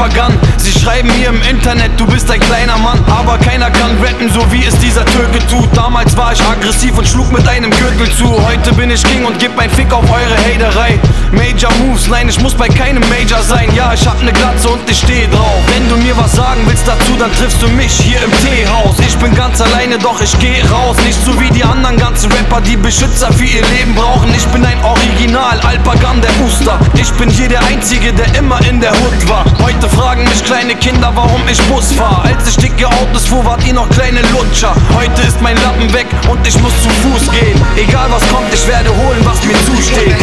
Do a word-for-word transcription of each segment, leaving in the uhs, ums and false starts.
Alpagan. Sie schreiben mir im Internet, du bist ein kleiner Mann, aber keiner kann rappen, so wie es dieser Türke tut. Damals war ich aggressiv und schlug mit einem Gürtel zu. Heute bin ich King und geb ein Fick auf eure Haterei. Major Moves, nein, ich muss bei keinem Major sein. Ja, ich hab ne Glatze und ich steh drauf. Wenn du mir was sagen willst dazu, dann triffst du mich hier im Teehaus. Ich bin ganz alleine, doch ich geh raus. Nicht so wie die anderen ganzen Rapper, die Beschützer für ihr Leben brauchen. Ich bin ein Original, Alpagan der Booster. Ich bin hier der Einzige, der immer in der Hood war. Heute fragen mich kleine Kinder, warum ich Bus fahr. Als ich dicke Autos fuhr, wart ihr noch kleine Lutscher. Heute ist mein Lappen weg und ich muss zu Fuß gehen. Egal was kommt, ich werde holen, was mir zusteht.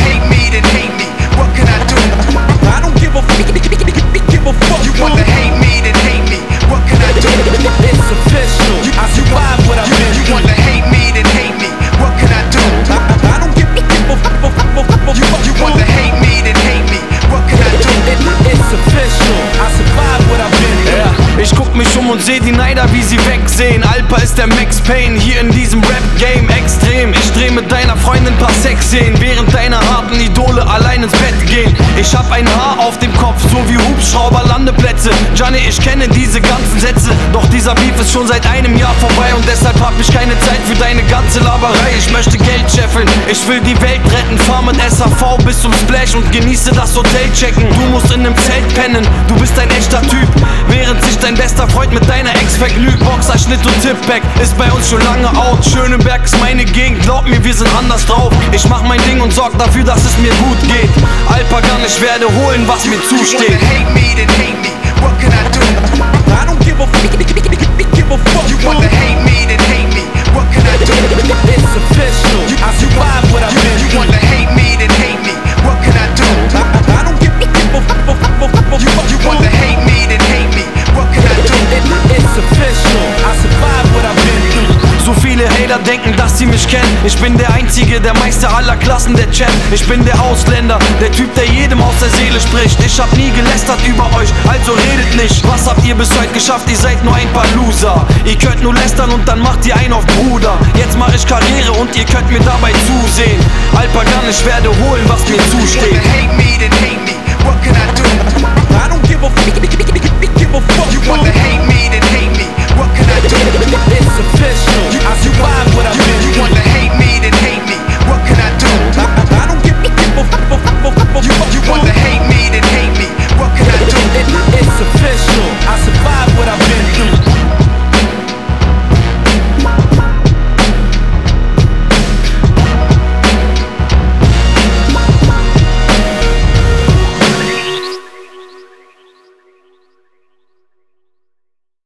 What can I do? I don't give a fuck. Give a fuck. You wanna hate me, then hate me. What can I do? It's official. I survive what I've been. You wanna hate me, then hate me. What can I do? I, I don't give a fuck. You, you wanna hate me, then hate me. What can I do? It's official. I survive what I've been. Yeah. Ich guck mich um und seh die Neider, wie sie wegsehen. Alpa ist der Max Payne hier in diesem Rap-Game extrem. Ich dreh mit deiner Freundin paar Sexszenen, während deine harten Idole allein ins Bett gehen. Ich hab ein Haar auf dem Kopf, so wie Hubschrauber-Landeplätze. Johnny, ich kenne diese ganzen Sätze, doch dieser Beef ist schon seit einem Jahr vorbei und deshalb hab ich keine Zeit für deine ganze Laberei. Ich möchte Geld scheffeln, ich will die Welt retten, fahr mit S A V bis zum Splash und genieße das Hotel checken. Du musst in nem Zelt pennen, du bist ein echter Typ, während sich dein bester Freund mit deiner Ex vergnügt. Boxerschnitt und Tipback ist bei uns schon lange out. Schöneberg ist meine Gegend, glaub mir, wir sind anders drauf. Ich mach mein Ding und sorg dafür, dass es mir gut geht. Alpagan, ich werde holen, was mir zusteht. You wanna hate me, then hate me. What can I do? I don't give a fuck. Give a fuck. You wanna hate me, then hate me. What can I do? It's official. I survive what I've been. You wanna hate me, then hate me. What can I do? I, I don't give a fuck. You, you wanna hate me, then hate me. What can I do? It's official. I survive what I've been through. So viele Hater denken, dass sie mich kennen. Ich bin der Einzige, der Meister aller Klassen, der Champ. Ich bin der Ausländer, der Typ, der jedem aus der Seele spricht. Ich hab nie gelästert über euch, also redet nicht. Was habt ihr bis heute geschafft? Ihr seid nur ein paar Loser. Ihr könnt nur lästern und dann macht ihr einen auf Bruder. Jetzt mach ich Karriere und ihr könnt mir dabei zusehen. Alpagan, ich werde holen, was mir zusteht. You wanna hate me, then hate me. What can I do? I don't give a fuck. Give a fuck. You wanna hate me.